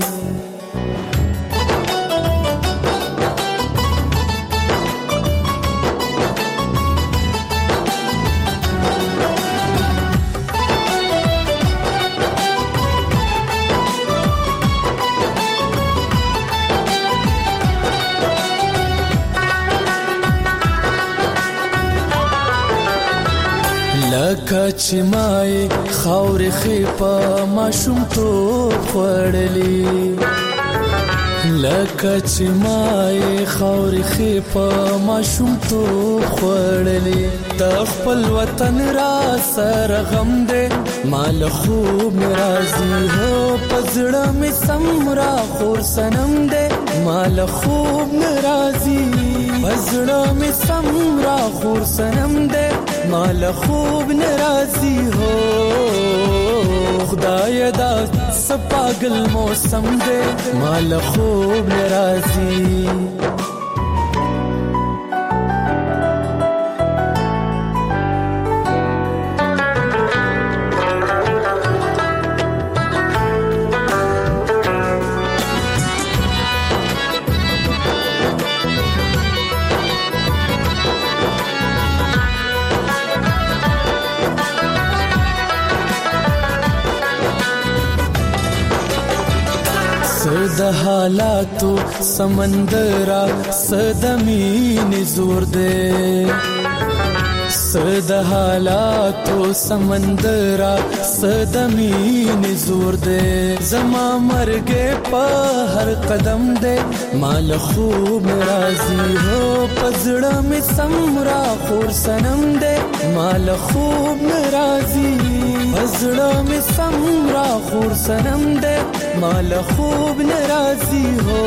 S18: لکه چې مای خاورې خې په ماشوم تو خوړلې لکه چې مای خاورې خې په ماشومتوب خوړلې د خپل وطن را سره غم دی مال خوب مې راځي هو په زړه مې سم را خور صنم دی مال خوب مې راځي په زړه مې سم را خور صنم دی مال خوب مې راځي هو خدای دا سپاگل موسم دے مال خوب نرازی د حالاتو سمندرا صد مين زور دے صد حالاتو سمندرا صد مين زور دے زما مرګه په هر قدم دے مال خوب راضی هو پزړه می سمرا خور سنم دے مال خوب راضی پزړه می سمرا خور سنم دے مال خوب ناراضی هو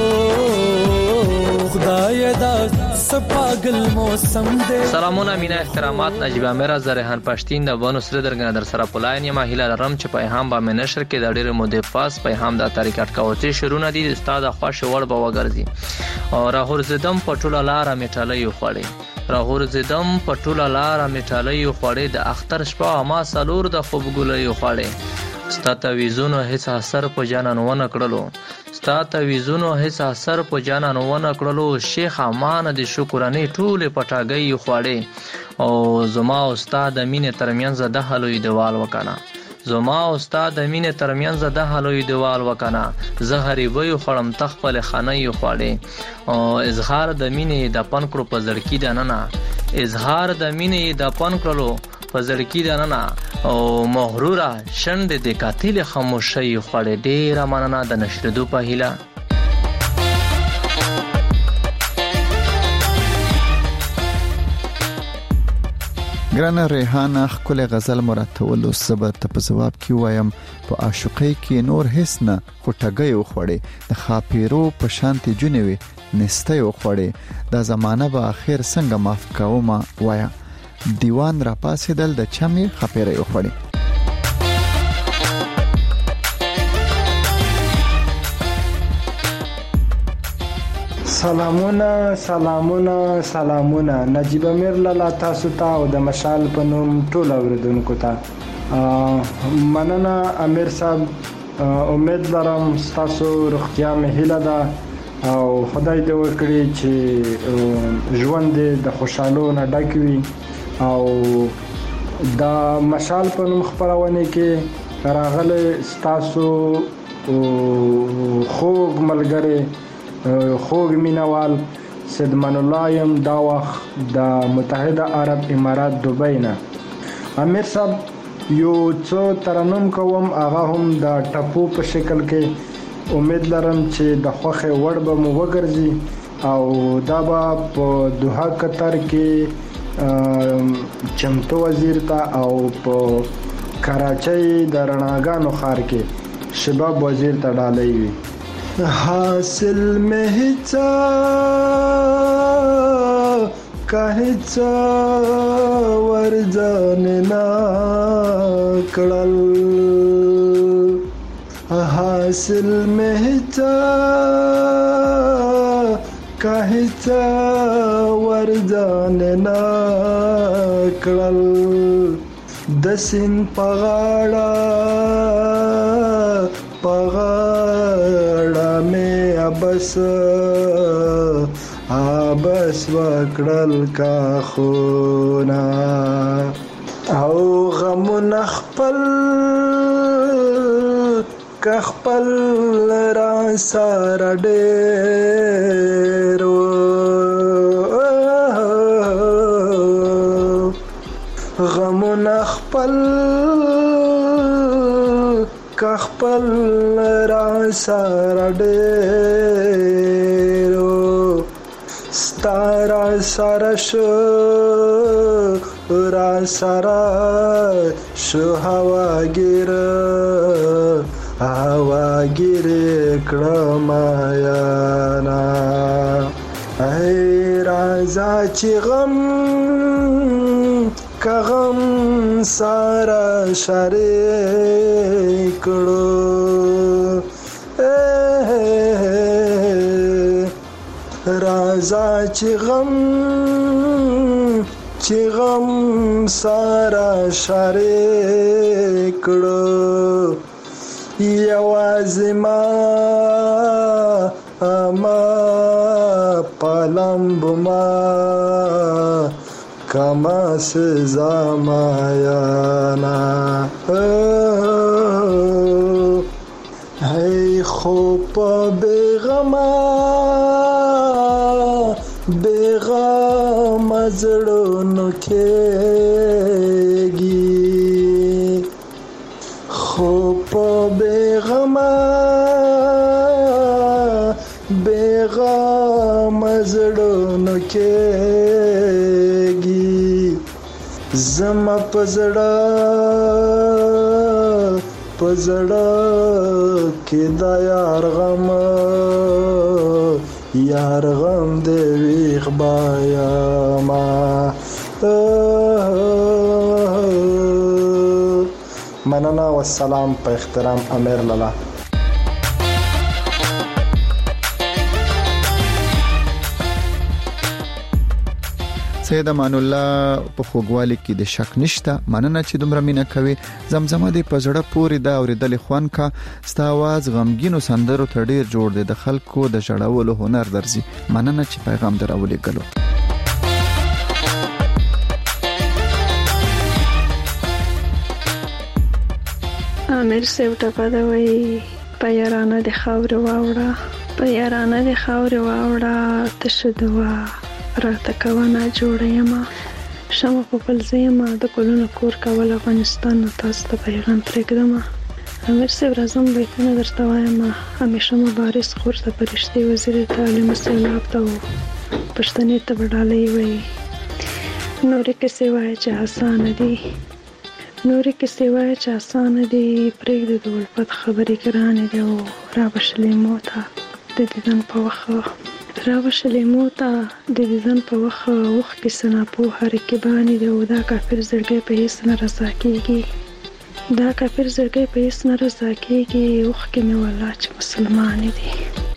S18: خدای دا سپاگل موسم دے.
S19: سلامونه مینا احترامات نجیب امیر از ریحان پښتین د بونو سره درګنه در سره پولاین یم هیله لرم چې پیغام با منشر کې د ډېر مودې پاس پیغام د طریقټ کاوتی شروع دي استاد خوښ وړ به وګرځي او راهور زدم پټوله لار میټالې خوړې راهور زدم پټوله لار میټالې خوړې د اختر شپه ما سالور د خوب ګلې خوړې ستا تعویذونو هیڅ اثر په جانان ونه کړلو ستا تعویذونو هیڅ اثر په جانان ونه کړلو شیخ امان د شکرانې ټوله پټاګي خوړې او زما استاد مینه ترمنځ د حلوی دیوال وکانا زما استاد مینه ترمنځ د حلوی دیوال وکانا زهري وي خړم تخپل خانه خوړې او اظهار د مینه د پنکړو په زړکی د ننه اظهار د مینه د پنکړو په زړکی د ننه او مغروره شند د قاتل خاموشي خوړې ډیره مننه د نشردو په هیله.
S3: ګرانه ریحانه خپل غزل مراتول او صبر ته په جواب کې وایم په عاشقۍ کې نور هیڅ نه خټګي خوړې د خاپیرو په شانتي جنوي نستي خوړې دا زمانہ به اخر څنګه معاف کومه وایا دیوان را پاسې دل د چمې خپېره خوړې.
S20: سلامونه نجیب امیر لاله تاسو ته او د مشال په نوم ټول اوریدونکو ته مننه امیر صاحب امید لرم تاسو روغتیا مې هیله ده او خدای دې وکړي چې ژوند د خوشحالو نه ډک وي او د مشال په نوم خپرونه کې راغلي تاسو خوږ ملګری خوږ مینوال صدمان الله یم دا وخت د متحده عرب امارات دوبۍ نه امیر صاحب یو څو ترنم کوم هغه هم د ټپو په شکل کې امید لرم چې د خوخه وړ به مو وګرځي او دا به په دوحه قطر کې چمتو وزیر ته او په کراچۍ د رڼاګانو ښار کې شباب وزیر ته ډالۍ وي. حاصل میں ہچا کہچا ورزان نا کڑل حاصل میں ہچا کہچا ورزان نا کڑل دسن پغاڑا میں ابس وکړل کا خونا او غم نخپل کخپل را سار ډېرو غم نخپل که خپل را سره ډېرو ستا را سره شو را سره شو هواګیره کړم یانا ای راځه چې غم که غم سره شریک کړو راځه چې غم سره شریک کړو یوازې ما پلمب ما کما سزا مایانا هی خوب بیغم زړونو کېږي خوب بیغم زړونو کېږي زما پزړه کې دا یار غم دې ویخ بایا ما مننه والسلام په احترام امیر لالا
S3: سید امان الله په خوګوالي کې د شک نشته مننه چې دومره مینه کوي زمزمه دې په زړه پورې دا اوریدل خوان کا ستا आवाज غمګینو سندرو ته ډیر جوړ دی د خلکو د جړاولو هنر درځي مننه چې پیغام دراولې غلو
S13: امیر سیو ټپه دا وای پیرانه د خاور واوړه پیرانه د خاور واوړه تشدوا راته کوانه جوړه یما شمه په پلزیما د کولونو کور کول افغانستان نو تاسو ته پیغام پرېږدم امیر سیو راځم بیتونه درته وایم همیشه مبارز خور ته پرشتي وزیر تعلیم سیلاب ته پښتنې ته وډالې وي نورې کې سیوای چې آسان دي نورې کې سیوای چې آسان دي پرېږد د ولفت خبرې ګرانې دي او را بشلې موته د دیدن په وخت راوشلې موته د دیدن په وخت کې سنا په هر کې باندې د ودا کافر زړګي په هیڅ نه رضا کیږي دا کافر زړګي په هیڅ نه رضا کیږي وخت کې مې والله چې مسلمان دي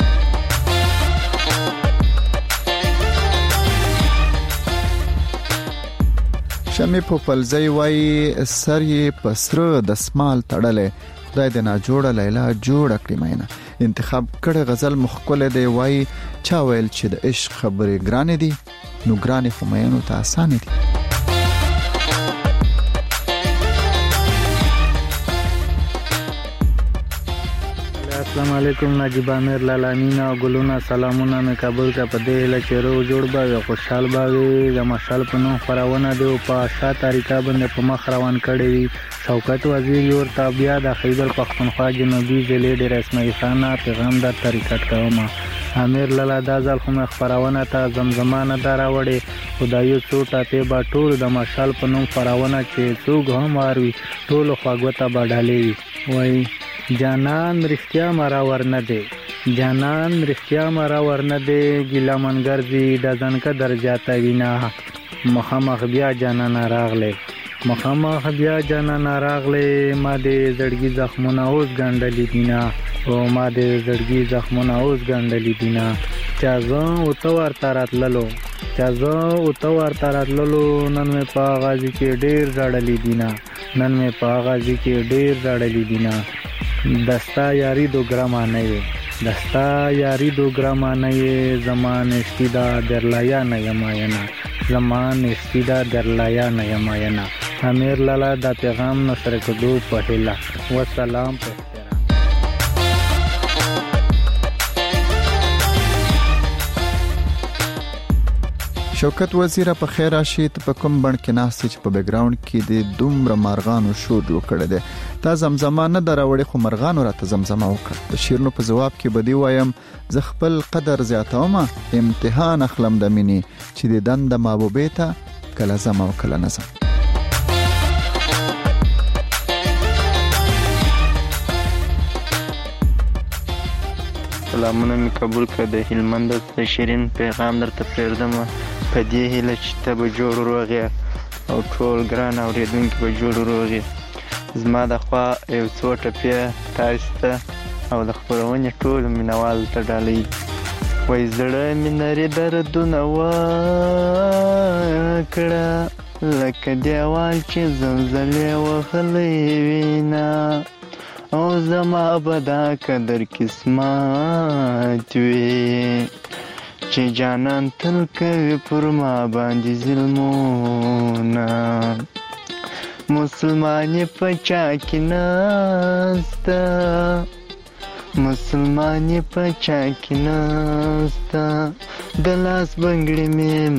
S3: شمې په پلزی وای سر یې پسره د سمال تړلې خدای دې نه جوړه لیلا جوړ کړی مینه انتخاب کړه غزل مخکله دی وای چا ویل چې د عشق خبرې ګرانې دي نو ګرانې خو مینو ته آسان دي
S21: السلام علیکم نجیب امیر لالامینا ګلونا سلامونه مې کابل کا پدې لچرو جوړ باغ خوشحال باغ د مشال په نوم خراونه دی په شا طریقه باندې په مخ روان کړی وي شوکت وزیر یو تابعیا د خیبر پختونخوا جنوبي ضلع د رسمي خانه پیغام د طریقت کومه امیر لالا د ځل خو خراونه ته زمزمانه دراوړي خدایو چوټه ته با ټول د مشال په نوم خراونه چې څوک هم واروي ټول خواګوته باډالي وای جانان رښتیا مرا ورنه دی جانان رښتیا مرا ورنه دی ګیلا منګرځي د ځنکه درجاته وینا مخامخ بیا جانان راغله مخامخ بیا جانان راغله ما دې زړګي زخمونه اوس ګندلې دینا او ما دې زړګي زخمونه اوس ګندلې دینا چازه او تور تراتللو چازه او تور تراتللو نن مې په غازی کې ډیر زړلې دینا نن مې په غازی کې ډیر زړلې دینا دستا یاری دو گرامانه دستا یاری دو گرامانه زمان استیدا درلایا نیماینا زمان استیدا درلایا نیماینا امیر لالا دا پیغام نشر کدو پهلا والسلام په
S3: شوکت وزیر په خیر راشي ته په کوم بڼ کې ناست چې په بیک گراوند کې د دومره مارغانو شور جوړ کړی دی تا زمزمه نه دراوړې خو مرغانو راته زمزمه وکړه د شیرنو په جواب کې بدی وایم زه خپل قدر زیاتوم امتحان اخلم د مینې چې د دند محبوبې ته کله زم او کله نزم
S9: سلامونه می قبول کړه د هلمند د شیرین پیغام درته پرېږدم په دې هیله چې ته به جوړ روغ یې او ټول ګران اورېدونکي به جوړ روغ یې زما د خوا یو څو ټپې تاسو ته او د خپرونې ټول مینوال ته ډالۍ وای زړه مې نري دردونه وکړه لکه دیوال چې زلزلې وهلی وینا او زما به دا قدر قسمت وي چې جانان تل کوي پر ما باندې ظلمونه مسلمانې په چا کې نسته مسلمانې په چا کې نسته د لاس بنګړې مې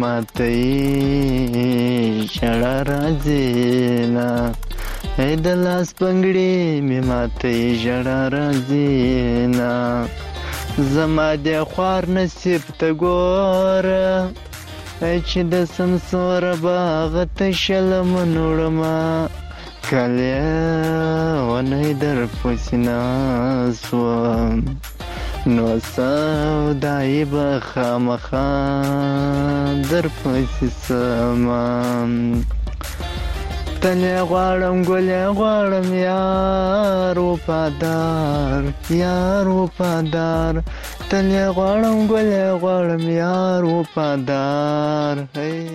S9: ماتوي ژړا راځي نه ای د لاس بنګړې مې ماتوي ژړا راځي نه زما د خوار نصیب ته ګوره چې د سمسوره باغ ته شلمن وړمه کله ونې در پسې ناسوم نو سودایي به خامخا در پسې سمم تلې غواړم ګلې غواړم یار وفادار یار وفادار تلې غواړم ګلې غواړم یار وفادار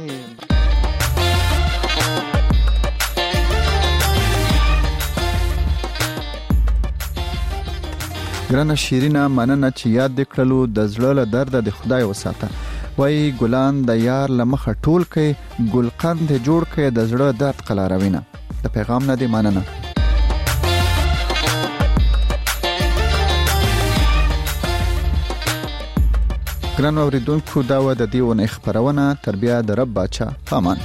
S3: ګرانه شیرینه مننه چې یاد دې کړلو د زړه له درده د خدای وساته وای ګلان د یار لمخه ټول کې ګلقند جوړ کې د زړه درد قلاروینه د پیغام نه دی مننه ګران اوریدونکو دا و د دې ونه خبرونه تربیه د رب بچا پامان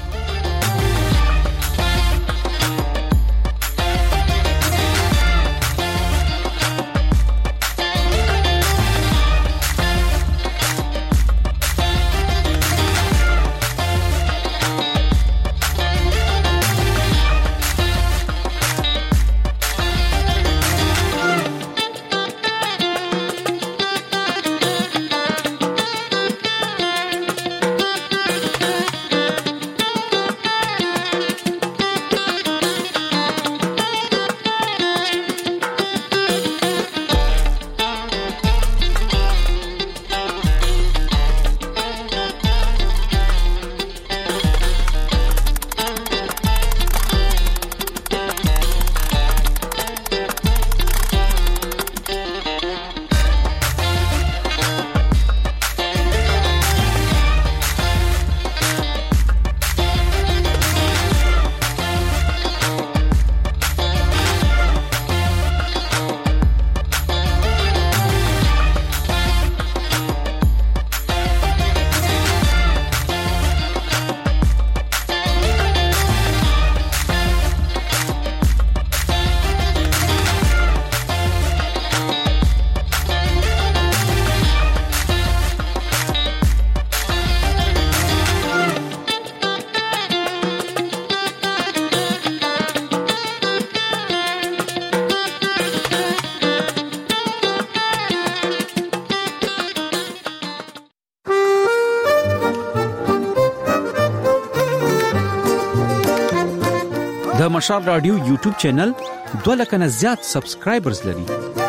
S2: د مشال رادیو یوټیوب چینل 2 لک نه زیات سبسکرایبرز لري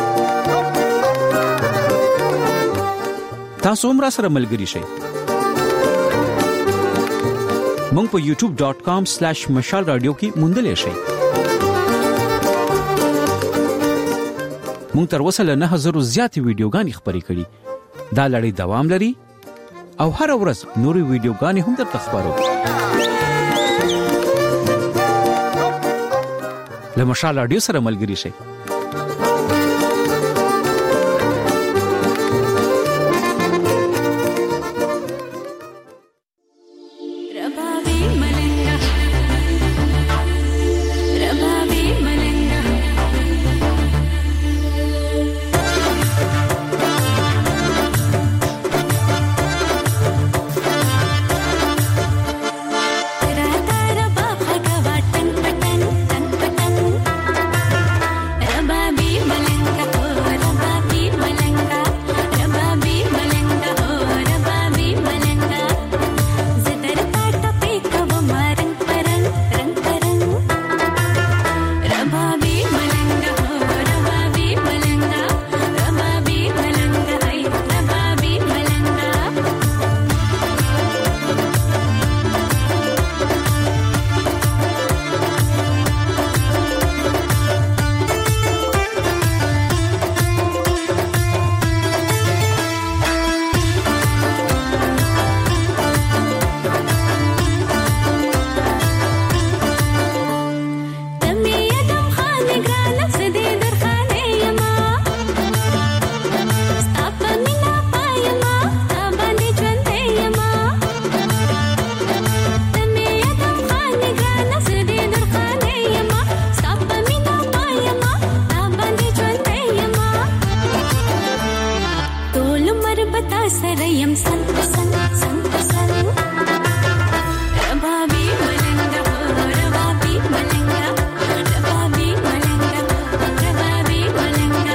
S2: تاسو هم را سره ملګري شئ مونږ په youtube.com/mashal radio کې موندلې شئ مونږ تر اوسه له 9000 زیاتې ویډیوګانې خبرې کړې دا لړۍ دوام لري او هر ورځ نورې ویډیوګانې هم درته خبرو له مشال رادیو سره ملګري شئ
S14: تا سره يم سن سن سن سن ربابي ملنګ ربابي ملنګ ربابي ملنګ ربابي ملنګ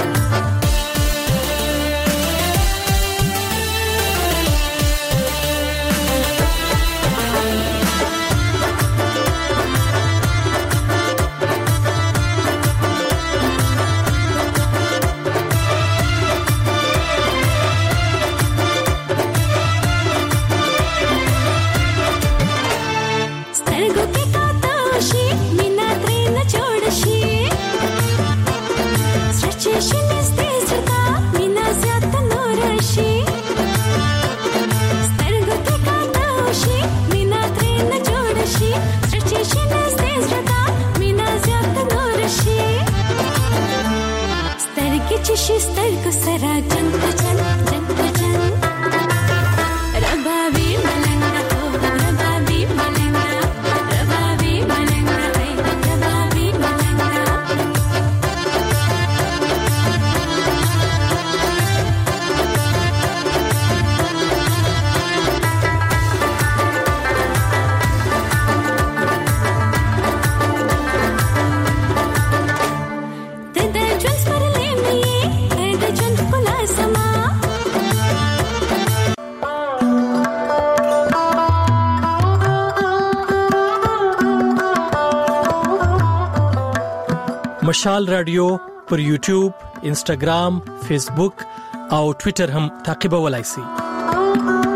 S1: مشال رادیو پر یوټیوب، انسټاګرام، فیسبوک او ټوئیټر هم تعقیبولای شئ.